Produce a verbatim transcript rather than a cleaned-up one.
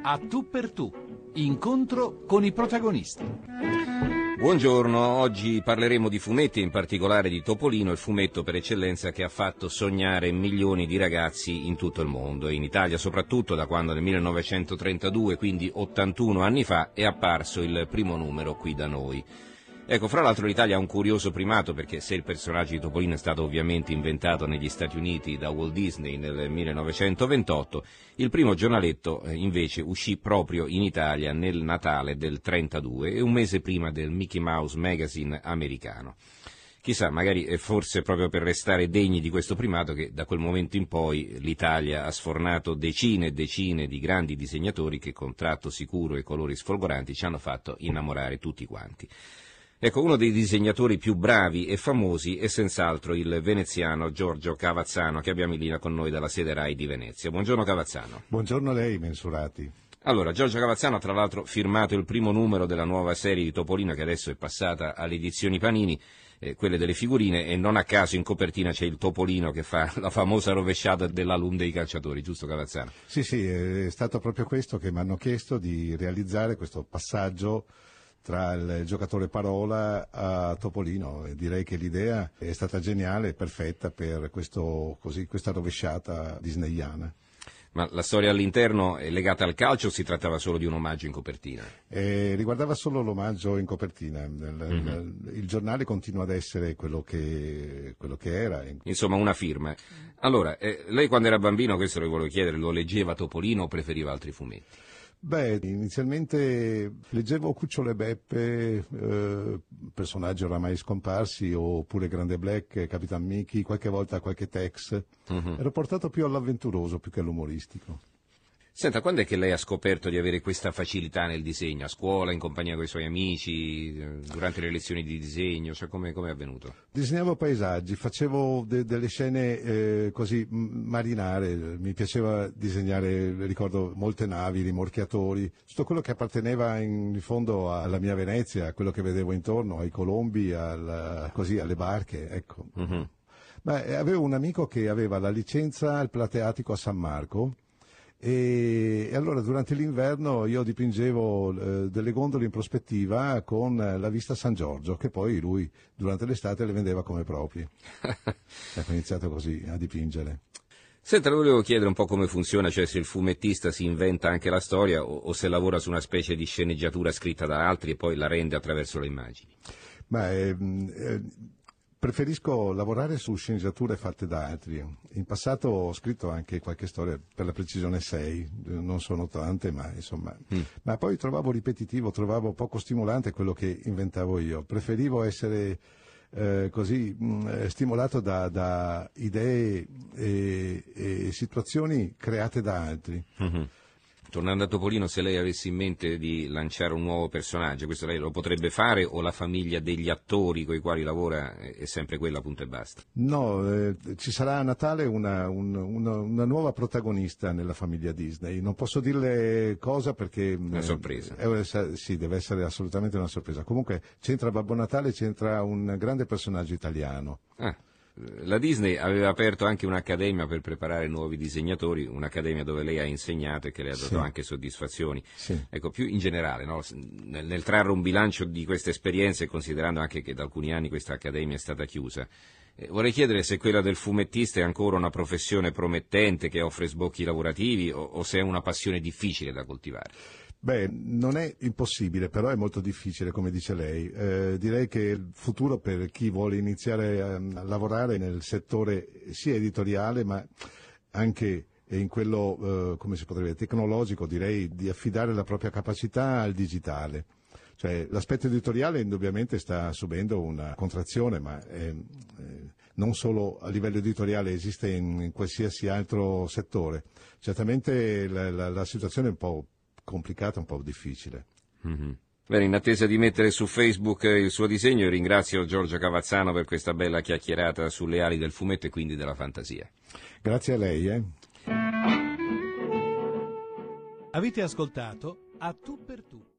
A tu per tu, incontro con i protagonisti. Buongiorno, oggi parleremo di fumetti, in particolare di Topolino, il fumetto per eccellenza che ha fatto sognare milioni di ragazzi in tutto il mondo, e in Italia soprattutto da quando nel millenovecentotrentadue, quindi ottantuno anni fa, è apparso il primo numero qui da noi. Ecco, fra l'altro l'Italia ha un curioso primato, perché se il personaggio di Topolino è stato ovviamente inventato negli Stati Uniti da Walt Disney nel millenovecentoventotto, il primo giornaletto eh, invece uscì proprio in Italia nel Natale del trentadue e un mese prima del Mickey Mouse Magazine americano. Chissà, magari è forse proprio per restare degni di questo primato che da quel momento in poi l'Italia ha sfornato decine e decine di grandi disegnatori che con tratto sicuro e colori sfolgoranti ci hanno fatto innamorare tutti quanti. Ecco, uno dei disegnatori più bravi e famosi è senz'altro il veneziano Giorgio Cavazzano, che abbiamo in linea con noi dalla sede RAI di Venezia. Buongiorno Cavazzano. Buongiorno a lei, Mensurati. Allora, Giorgio Cavazzano ha tra l'altro firmato il primo numero della nuova serie di Topolino, che adesso è passata alle edizioni Panini, eh, quelle delle figurine, e non a caso in copertina c'è il Topolino che fa la famosa rovesciata dell'alum dei calciatori, giusto Cavazzano? Sì, sì, è stato proprio questo che mi hanno chiesto di realizzare, questo passaggio tra il giocatore parola a Topolino, e direi che l'idea è stata geniale e perfetta per questo, così, questa rovesciata disneyana. Ma la storia all'interno è legata al calcio o si trattava solo di un omaggio in copertina? Eh, riguardava solo l'omaggio in copertina. Il, mm-hmm. il, il giornale continua ad essere quello che, quello che era. Insomma, una firma. Allora, eh, lei quando era bambino, questo lo volevo chiedere, lo leggeva Topolino o preferiva altri fumetti? Beh, inizialmente leggevo Cucciolo e Beppe, eh, personaggi oramai scomparsi, oppure Grande Black, Capitan Mickey, qualche volta qualche Tex. Uh-huh. Ero portato più all'avventuroso più che all'umoristico. Senta, quando è che lei ha scoperto di avere questa facilità nel disegno? A scuola, in compagnia con i suoi amici, durante le lezioni di disegno? Cioè, come è avvenuto? Disegnavo paesaggi, facevo de- delle scene eh, così marinare, mi piaceva disegnare, ricordo, molte navi, rimorchiatori, tutto quello che apparteneva in fondo alla mia Venezia, a quello che vedevo intorno, ai colombi, al, così, alle barche, ecco. Uh-huh. Beh, avevo un amico che aveva la licenza al Plateatico a San Marco, e allora durante l'inverno io dipingevo eh, delle gondole in prospettiva con la vista a San Giorgio, che poi lui durante l'estate le vendeva come proprie. Ecco, ho iniziato così a dipingere. Senta, le volevo chiedere un po' come funziona, cioè se il fumettista si inventa anche la storia o, o se lavora su una specie di sceneggiatura scritta da altri e poi la rende attraverso le immagini. Ma eh, eh, preferisco lavorare su sceneggiature fatte da altri. In passato ho scritto anche qualche storia, per la precisione sei, non sono tante, ma insomma. Mm. Ma poi trovavo ripetitivo, trovavo poco stimolante quello che inventavo io. Preferivo essere eh, così mh, stimolato da, da idee e, e situazioni create da altri. Mm-hmm. Tornando a Topolino, se lei avesse in mente di lanciare un nuovo personaggio, questo lei lo potrebbe fare o la famiglia degli attori con i quali lavora è sempre quella, punto e basta? No, eh, ci sarà a Natale una, un, una, una nuova protagonista nella famiglia Disney. Non posso dirle cosa perché... Una sorpresa. Eh, eh, sì, deve essere assolutamente una sorpresa. Comunque c'entra Babbo Natale, c'entra un grande personaggio italiano. Ah. La Disney aveva aperto anche un'accademia per preparare nuovi disegnatori, un'accademia dove lei ha insegnato e che le ha dato sì. anche soddisfazioni. Sì. Ecco, più in generale, no? nel, nel trarre un bilancio di queste esperienze, considerando anche che da alcuni anni questa accademia è stata chiusa, eh, vorrei chiedere se quella del fumettista è ancora una professione promettente che offre sbocchi lavorativi o, o se è una passione difficile da coltivare. Beh, non è impossibile, però è molto difficile, come dice lei. Eh, direi che il futuro per chi vuole iniziare a, a lavorare nel settore sia editoriale, ma anche in quello, eh, come si potrebbe dire, tecnologico, direi di affidare la propria capacità al digitale. Cioè, l'aspetto editoriale indubbiamente sta subendo una contrazione, ma eh, eh, non solo a livello editoriale, esiste in, in qualsiasi altro settore. Certamente la, la, la situazione è un po' complicata, un po' difficile. Mm-hmm. Bene, in attesa di mettere su Facebook il suo disegno, ringrazio Giorgio Cavazzano per questa bella chiacchierata sulle ali del fumetto e quindi della fantasia. Grazie a lei. Eh. Avete ascoltato A Tu per Tu.